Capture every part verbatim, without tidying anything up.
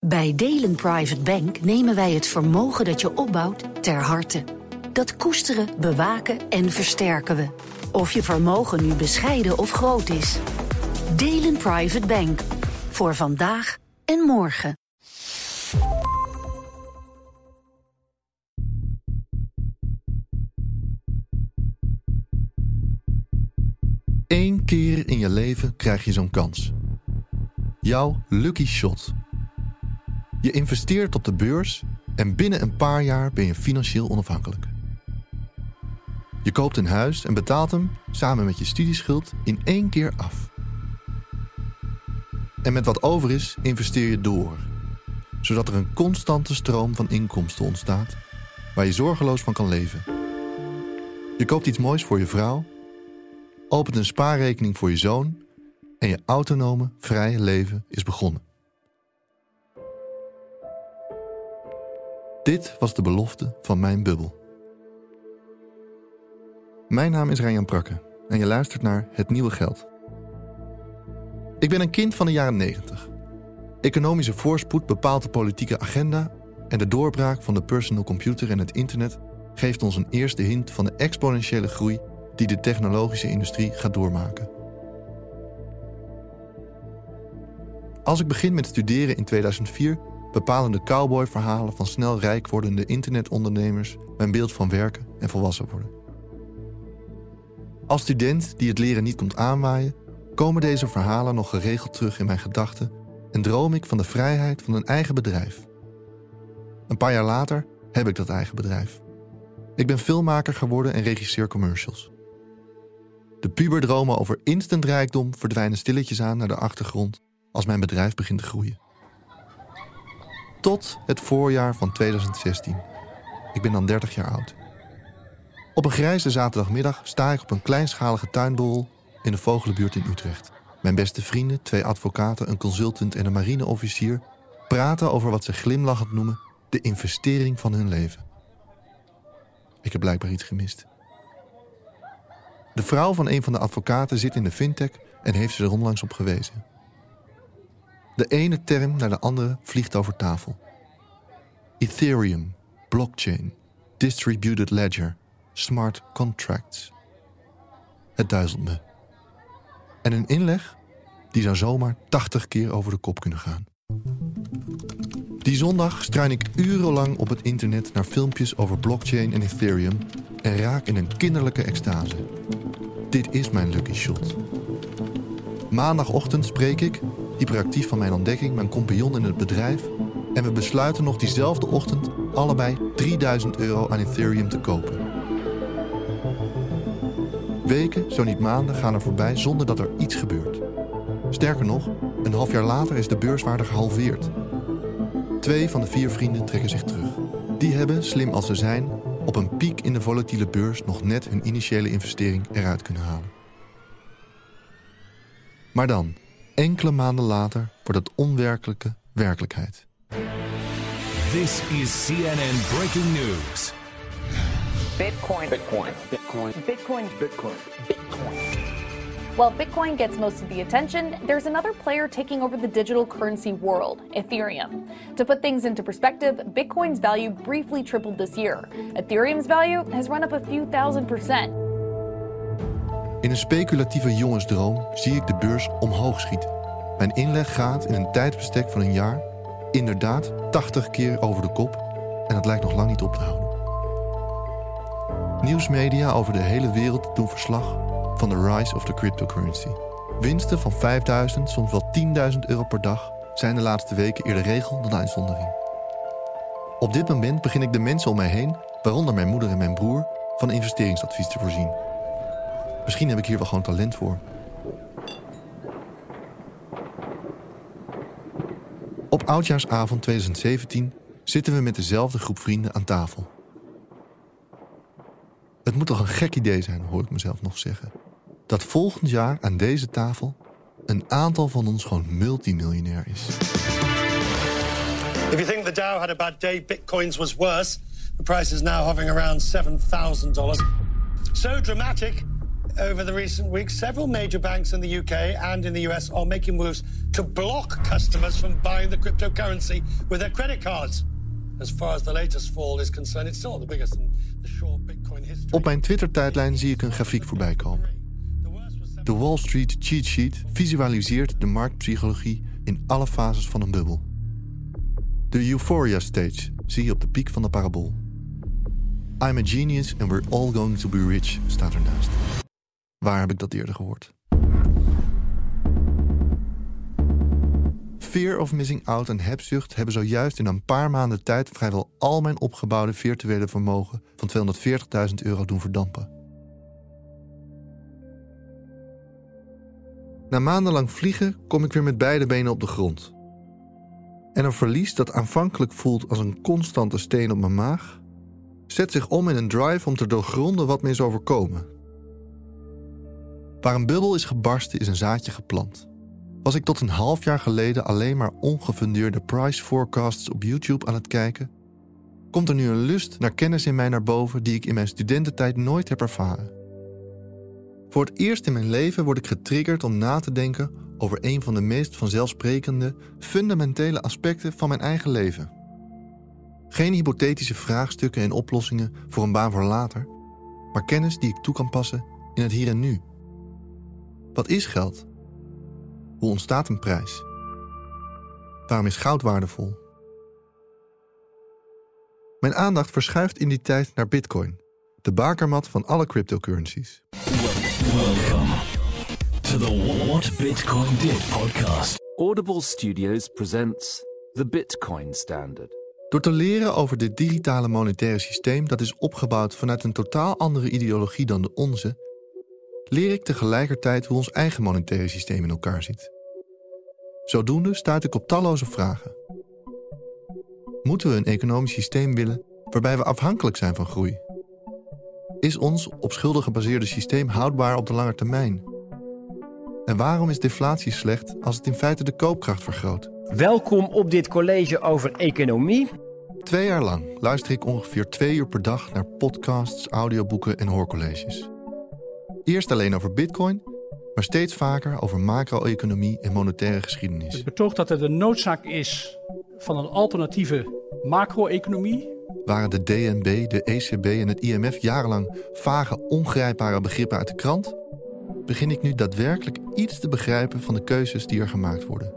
Bij Delen Private Bank nemen wij het vermogen dat je opbouwt ter harte. Dat koesteren, bewaken en versterken we. Of je vermogen nu bescheiden of groot is. Delen Private Bank. Voor vandaag en morgen. Eén keer in je leven krijg je zo'n kans. Jouw lucky shot. Je investeert op de beurs en binnen een paar jaar ben je financieel onafhankelijk. Je koopt een huis en betaalt hem, samen met je studieschuld, in één keer af. En met wat over is, investeer je door. Zodat er een constante stroom van inkomsten ontstaat, waar je zorgeloos van kan leven. Je koopt iets moois voor je vrouw, opent een spaarrekening voor je zoon en je autonome, vrije leven is begonnen. Dit was de belofte van mijn bubbel. Mijn naam is Ryan Prakke en je luistert naar Het Nieuwe Geld. Ik ben een kind van de jaren negentig. Economische voorspoed bepaalt de politieke agenda en de doorbraak van de personal computer en het internet geeft ons een eerste hint van de exponentiële groei die de technologische industrie gaat doormaken. Als ik begin met studeren in tweeduizend vier... bepalen de cowboyverhalen van snel rijk wordende internetondernemers mijn beeld van werken en volwassen worden. Als student die het leren niet komt aanwaaien, komen deze verhalen nog geregeld terug in mijn gedachten en droom ik van de vrijheid van een eigen bedrijf. Een paar jaar later heb ik dat eigen bedrijf. Ik ben filmmaker geworden en regisseer commercials. De puberdromen over instant rijkdom verdwijnen stilletjes aan naar de achtergrond als mijn bedrijf begint te groeien. Tot het voorjaar van tweeduizend zestien. Ik ben dan dertig jaar oud. Op een grijze zaterdagmiddag sta ik op een kleinschalige tuinborrel in de Vogelenbuurt in Utrecht. Mijn beste vrienden, twee advocaten, een consultant en een marineofficier praten over wat ze glimlachend noemen de investering van hun leven. Ik heb blijkbaar iets gemist. De vrouw van een van de advocaten zit in de fintech en heeft ze er onlangs op gewezen. De ene term naar de andere vliegt over tafel. Ethereum, blockchain, distributed ledger, smart contracts. Het duizelt me. En een inleg, die zou zomaar tachtig keer over de kop kunnen gaan. Die zondag struin ik urenlang op het internet naar filmpjes over blockchain en Ethereum en raak in een kinderlijke extase. Dit is mijn lucky shot. Maandagochtend spreek ik, hyperactief van mijn ontdekking, mijn compagnon in het bedrijf en we besluiten nog diezelfde ochtend allebei drieduizend euro aan Ethereum te kopen. Weken, zo niet maanden, gaan er voorbij zonder dat er iets gebeurt. Sterker nog, een half jaar later is de beurswaarde gehalveerd. Twee van de vier vrienden trekken zich terug. Die hebben, slim als ze zijn, op een piek in de volatiele beurs nog net hun initiële investering eruit kunnen halen. Maar dan, enkele maanden later, wordt het onwerkelijke werkelijkheid. This is C N N Breaking News. Bitcoin. Bitcoin. Bitcoin. Bitcoin. Bitcoin. Bitcoin. While Bitcoin gets most of the attention, there's another player taking over the digital currency world, Ethereum. To put things into perspective, Bitcoin's value briefly tripled this year. Ethereum's value has run up a few thousand percent. In een speculatieve jongensdroom zie ik de beurs omhoog schieten. Mijn inleg gaat in een tijdsbestek van een jaar inderdaad tachtig keer over de kop en het lijkt nog lang niet op te houden. Nieuwsmedia over de hele wereld doen verslag van de rise of the cryptocurrency. Winsten van vijfduizend, soms wel tienduizend euro per dag zijn de laatste weken eerder regel dan uitzondering. Op dit moment begin ik de mensen om mij heen, waaronder mijn moeder en mijn broer, van investeringsadvies te voorzien. Misschien heb ik hier wel gewoon talent voor. Op oudjaarsavond tweeduizend zeventien zitten we met dezelfde groep vrienden aan tafel. Het moet toch een gek idee zijn, hoor ik mezelf nog zeggen, dat volgend jaar aan deze tafel een aantal van ons gewoon multimiljonair is. If you think the Dow had a bad day, Bitcoin's was worse. The price is now hovering around seven thousand dollars. So dramatic, over the recent weeks, several major banks in the U K and in the U S are making moves to block customers from buying the cryptocurrency with their credit cards. As far as the latest fall is concerned, it's still the biggest in the short Bitcoin history. Op mijn Twitter-tijdlijn zie ik een grafiek voorbij komen. De Wall Street cheat sheet visualiseert de marktpsychologie in alle fases van een bubbel. De euphoria stage zie je op de piek van de parabool. I'm a genius and we're all going to be rich staat ernaast. Waar heb ik dat eerder gehoord? Fear of missing out en hebzucht hebben zojuist in een paar maanden tijd vrijwel al mijn opgebouwde virtuele vermogen van tweehonderdveertigduizend euro doen verdampen. Na maandenlang vliegen kom ik weer met beide benen op de grond. En een verlies dat aanvankelijk voelt als een constante steen op mijn maag, zet zich om in een drive om te doorgronden wat me is overkomen. Waar een bubbel is gebarsten is een zaadje geplant. Was ik tot een half jaar geleden alleen maar ongefundeerde price forecasts op YouTube aan het kijken, komt er nu een lust naar kennis in mij naar boven die ik in mijn studententijd nooit heb ervaren. Voor het eerst in mijn leven word ik getriggerd om na te denken over een van de meest vanzelfsprekende, fundamentele aspecten van mijn eigen leven. Geen hypothetische vraagstukken en oplossingen voor een baan voor later, maar kennis die ik toe kan passen in het hier en nu. Wat is geld? Hoe ontstaat een prijs? Waarom is goud waardevol? Mijn aandacht verschuift in die tijd naar Bitcoin, de bakermat van alle cryptocurrencies. Welcome to the What Bitcoin Did podcast. Audible Studios presents The Bitcoin Standard. Door te leren over dit digitale monetaire systeem dat is opgebouwd vanuit een totaal andere ideologie dan de onze, leer ik tegelijkertijd hoe ons eigen monetaire systeem in elkaar zit. Zodoende stuit ik op talloze vragen. Moeten we een economisch systeem willen waarbij we afhankelijk zijn van groei? Is ons op schulden gebaseerde systeem houdbaar op de lange termijn? En waarom is deflatie slecht als het in feite de koopkracht vergroot? Welkom op dit college over economie. Twee jaar lang luister ik ongeveer twee uur per dag naar podcasts, audioboeken en hoorcolleges. Eerst alleen over Bitcoin, maar steeds vaker over macro-economie en monetaire geschiedenis. Het betoogt dat er de noodzaak is van een alternatieve macro-economie. Waren de D N B, de E C B en het I M F jarenlang vage, ongrijpbare begrippen uit de krant, begin ik nu daadwerkelijk iets te begrijpen van de keuzes die er gemaakt worden.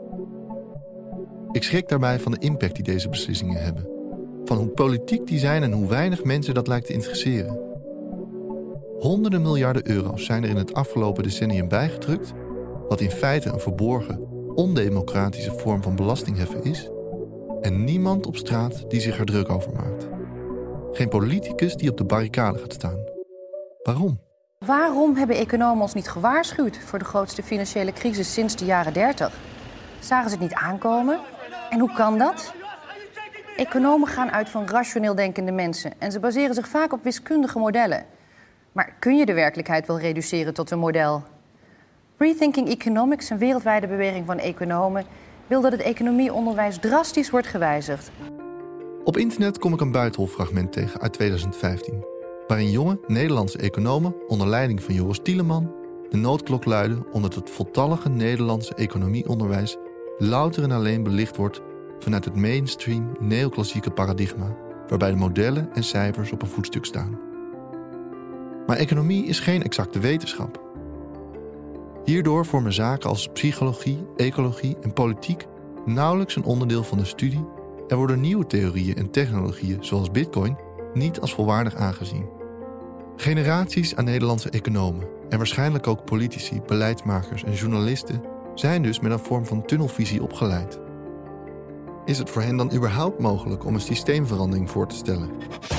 Ik schrik daarbij van de impact die deze beslissingen hebben. Van hoe politiek die zijn en hoe weinig mensen dat lijkt te interesseren. Honderden miljarden euro's zijn er in het afgelopen decennium bijgedrukt, wat in feite een verborgen, ondemocratische vorm van belastingheffen is, en niemand op straat die zich er druk over maakt. Geen politicus die op de barricade gaat staan. Waarom? Waarom hebben economen ons niet gewaarschuwd voor de grootste financiële crisis sinds de jaren dertig? Zagen ze het niet aankomen? En hoe kan dat? Economen gaan uit van rationeel denkende mensen en ze baseren zich vaak op wiskundige modellen. Maar kun je de werkelijkheid wel reduceren tot een model? Rethinking Economics, een wereldwijde beweging van economen, wil dat het economieonderwijs drastisch wordt gewijzigd. Op internet kom ik een buitenholfragment tegen uit tweeduizend vijftien... waarin jonge Nederlandse economen onder leiding van Joris Tieleman de noodklok luiden omdat het voltallige Nederlandse economieonderwijs louter en alleen belicht wordt vanuit het mainstream neoclassieke paradigma, waarbij de modellen en cijfers op een voetstuk staan. Maar economie is geen exacte wetenschap. Hierdoor vormen zaken als psychologie, ecologie en politiek nauwelijks een onderdeel van de studie en worden nieuwe theorieën en technologieën zoals Bitcoin niet als volwaardig aangezien. Generaties aan Nederlandse economen en waarschijnlijk ook politici, beleidsmakers en journalisten zijn dus met een vorm van tunnelvisie opgeleid. Is het voor hen dan überhaupt mogelijk om een systeemverandering voor te stellen?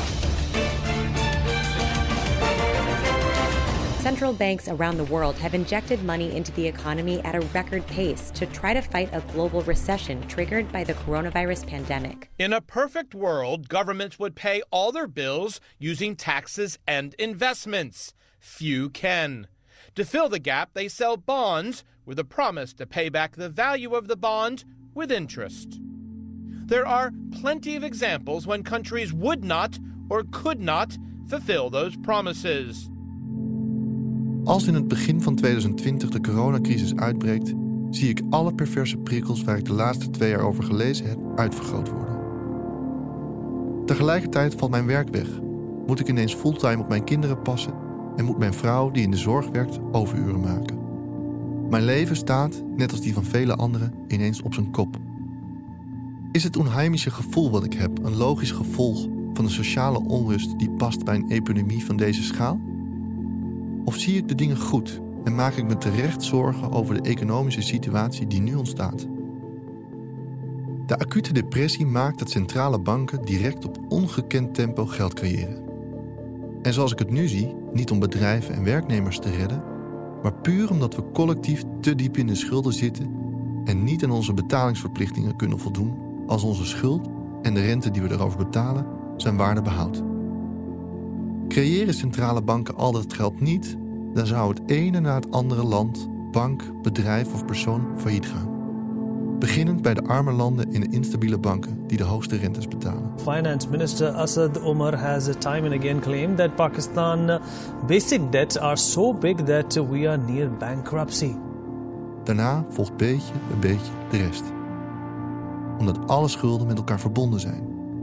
Central banks around the world have injected money into the economy at a record pace to try to fight a global recession triggered by the coronavirus pandemic. In a perfect world, governments would pay all their bills using taxes and investments. Few can. To fill the gap, they sell bonds with a promise to pay back the value of the bond with interest. There are plenty of examples when countries would not or could not fulfill those promises. Als in het begin van tweeduizend twintig de coronacrisis uitbreekt, zie ik alle perverse prikkels waar ik de laatste twee jaar over gelezen heb uitvergroot worden. Tegelijkertijd valt mijn werk weg. Moet ik ineens fulltime op mijn kinderen passen en moet mijn vrouw, die in de zorg werkt, overuren maken. Mijn leven staat, net als die van vele anderen, ineens op zijn kop. Is het onheimische gevoel wat ik heb een logisch gevolg van de sociale onrust die past bij een epidemie van deze schaal? Of zie ik de dingen goed en maak ik me terecht zorgen over de economische situatie die nu ontstaat? De acute depressie maakt dat centrale banken direct op ongekend tempo geld creëren. En zoals ik het nu zie, niet om bedrijven en werknemers te redden, maar puur omdat we collectief te diep in de schulden zitten en niet aan onze betalingsverplichtingen kunnen voldoen als onze schuld en de rente die we erover betalen zijn waarde behoudt. Creëren centrale banken al dat geld niet, dan zou het ene na het andere land, bank, bedrijf of persoon failliet gaan. Beginnend bij de arme landen in de instabiele banken die de hoogste rentes betalen. Finance Minister Asad Omar has time and again claimed that Pakistan's basic debts are so big that we are near bankruptcy. Daarna volgt beetje bij beetje de rest. Omdat alle schulden met elkaar verbonden zijn.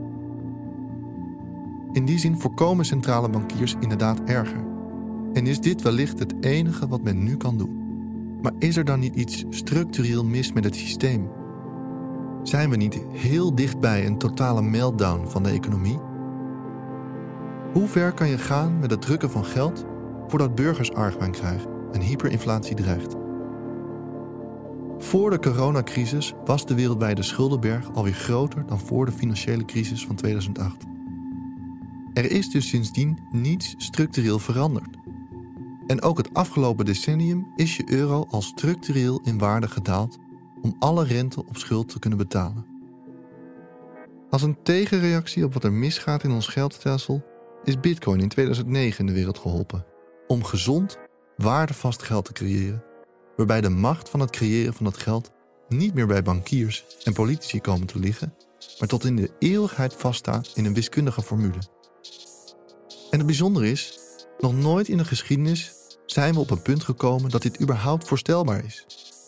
In die zin voorkomen centrale bankiers inderdaad erger. En is dit wellicht het enige wat men nu kan doen. Maar is er dan niet iets structureel mis met het systeem? Zijn we niet heel dichtbij een totale meltdown van de economie? Hoe ver kan je gaan met het drukken van geld voordat burgers argwaan krijgen en hyperinflatie dreigt? Voor de coronacrisis was de wereldwijde schuldenberg alweer groter dan voor de financiële crisis van tweeduizend acht. Er is dus sindsdien niets structureel veranderd. En ook het afgelopen decennium is je euro al structureel in waarde gedaald om alle rente op schuld te kunnen betalen. Als een tegenreactie op wat er misgaat in ons geldstelsel is Bitcoin in tweeduizend negen in de wereld geholpen om gezond, waardevast geld te creëren, waarbij de macht van het creëren van dat geld niet meer bij bankiers en politici komen te liggen, maar tot in de eeuwigheid vaststaat in een wiskundige formule. En het bijzondere is, nog nooit in de geschiedenis zijn we op een punt gekomen dat dit überhaupt voorstelbaar is.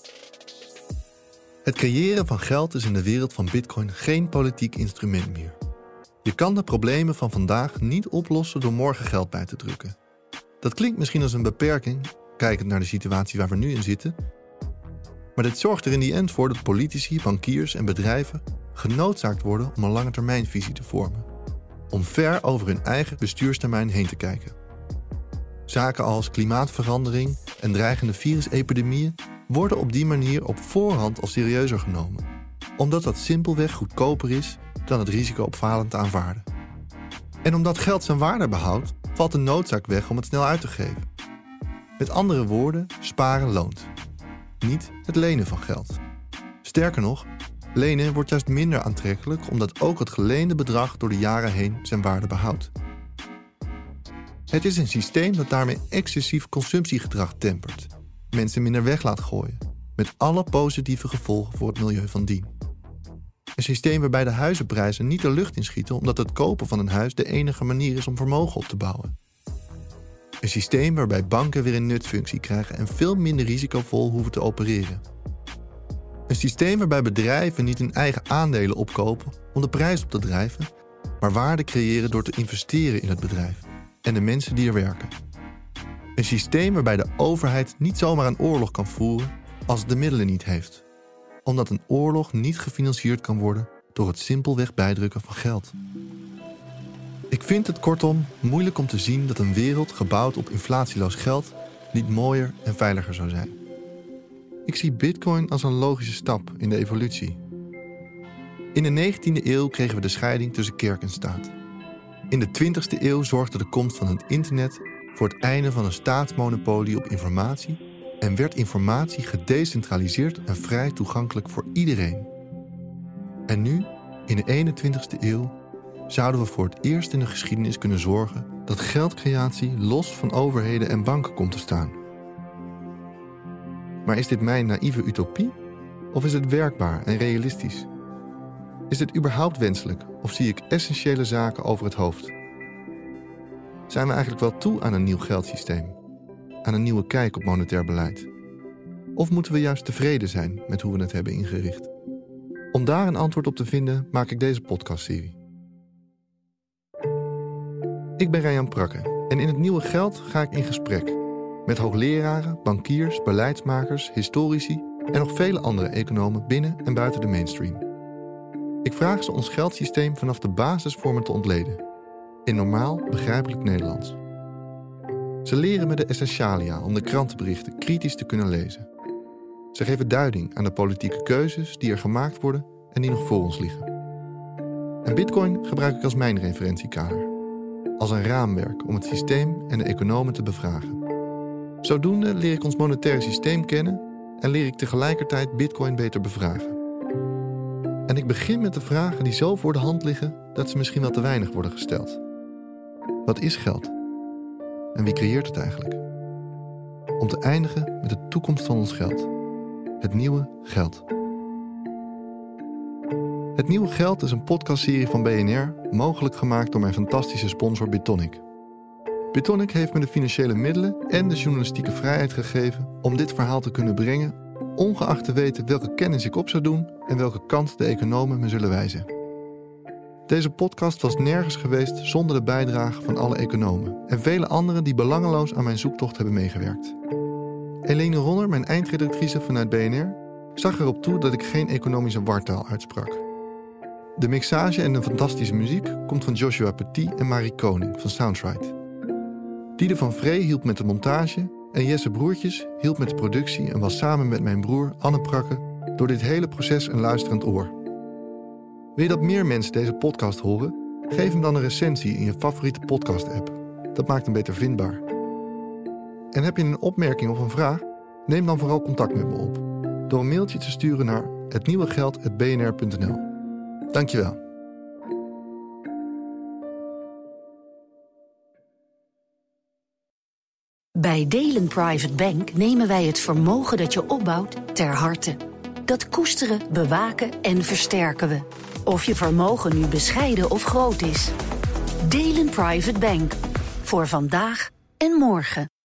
Het creëren van geld is in de wereld van Bitcoin geen politiek instrument meer. Je kan de problemen van vandaag niet oplossen door morgen geld bij te drukken. Dat klinkt misschien als een beperking, kijkend naar de situatie waar we nu in zitten. Maar dit zorgt er in die end voor dat politici, bankiers en bedrijven genoodzaakt worden om een langetermijnvisie te vormen. Om ver over hun eigen bestuurstermijn heen te kijken. Zaken als klimaatverandering en dreigende virusepidemieën worden op die manier op voorhand al serieuzer genomen. Omdat dat simpelweg goedkoper is dan het risico op falen te aanvaarden. En omdat geld zijn waarde behoudt, valt de noodzaak weg om het snel uit te geven. Met andere woorden, sparen loont. Niet het lenen van geld. Sterker nog, lenen wordt juist minder aantrekkelijk omdat ook het geleende bedrag door de jaren heen zijn waarde behoudt. Het is een systeem dat daarmee excessief consumptiegedrag tempert, mensen minder weg laat gooien, met alle positieve gevolgen voor het milieu van dien. Een systeem waarbij de huizenprijzen niet de lucht inschieten omdat het kopen van een huis de enige manier is om vermogen op te bouwen. Een systeem waarbij banken weer een nutfunctie krijgen en veel minder risicovol hoeven te opereren. Een systeem waarbij bedrijven niet hun eigen aandelen opkopen om de prijs op te drijven, maar waarde creëren door te investeren in het bedrijf en de mensen die er werken. Een systeem waarbij de overheid niet zomaar een oorlog kan voeren als het de middelen niet heeft. Omdat een oorlog niet gefinancierd kan worden door het simpelweg bijdrukken van geld. Ik vind het kortom moeilijk om te zien dat een wereld gebouwd op inflatieloos geld niet mooier en veiliger zou zijn. Ik zie Bitcoin als een logische stap in de evolutie. In de negentiende eeuw kregen we de scheiding tussen kerk en staat. In de twintigste eeuw zorgde de komst van het internet voor het einde van een staatsmonopolie op informatie en werd informatie gedecentraliseerd en vrij toegankelijk voor iedereen. En nu, in de eenentwintigste eeuw, zouden we voor het eerst in de geschiedenis kunnen zorgen dat geldcreatie los van overheden en banken komt te staan. Maar is dit mijn naïeve utopie? Of is het werkbaar en realistisch? Is dit überhaupt wenselijk of zie ik essentiële zaken over het hoofd? Zijn we eigenlijk wel toe aan een nieuw geldsysteem? aan een nieuwe kijk op monetair beleid? Of moeten we juist tevreden zijn met hoe we het hebben ingericht? Om daar een antwoord op te vinden, maak ik deze podcastserie. Ik ben Rayan Prakke en in het Nieuwe Geld ga ik in gesprek met hoogleraren, bankiers, beleidsmakers, historici en nog vele andere economen binnen en buiten de mainstream. Ik vraag ze ons geldsysteem vanaf de basisvormen te ontleden, in normaal, begrijpelijk Nederlands. Ze leren me de essentialia om de krantenberichten kritisch te kunnen lezen. Ze geven duiding aan de politieke keuzes die er gemaakt worden en die nog voor ons liggen. En Bitcoin gebruik ik als mijn referentiekader, als een raamwerk om het systeem en de economen te bevragen. Zodoende leer ik ons monetaire systeem kennen en leer ik tegelijkertijd Bitcoin beter bevragen. En ik begin met de vragen die zo voor de hand liggen dat ze misschien wel te weinig worden gesteld. Wat is geld? En wie creëert het eigenlijk? Om te eindigen met de toekomst van ons geld. Het Nieuwe Geld. Het Nieuwe Geld is een podcastserie van B N R, mogelijk gemaakt door mijn fantastische sponsor Bitonic. Bitonic heeft me de financiële middelen en de journalistieke vrijheid gegeven om dit verhaal te kunnen brengen, ongeacht te weten welke kennis ik op zou doen en welke kant de economen me zullen wijzen. Deze podcast was nergens geweest zonder de bijdrage van alle economen en vele anderen die belangeloos aan mijn zoektocht hebben meegewerkt. Helene Ronner, mijn eindredactrice vanuit B N R, zag erop toe dat ik geen economische wartaal uitsprak. De mixage en de fantastische muziek komt van Joshua Petit en Marie Koning van Soundtrite. Diede van Vree hielp met de montage en Jesse Broertjes hielp met de productie en was samen met mijn broer Anne Prakke door dit hele proces een luisterend oor. Wil je dat meer mensen deze podcast horen? Geef hem dan een recensie in je favoriete podcast-app. Dat maakt hem beter vindbaar. En heb je een opmerking of een vraag? Neem dan vooral contact met me op door een mailtje te sturen naar het nieuwe geld apenstaartje b n r punt n l. Dankjewel. Bij Delen Private Bank nemen wij het vermogen dat je opbouwt ter harte. Dat koesteren, bewaken en versterken we. Of je vermogen nu bescheiden of groot is. Delen Private Bank. Voor vandaag en morgen.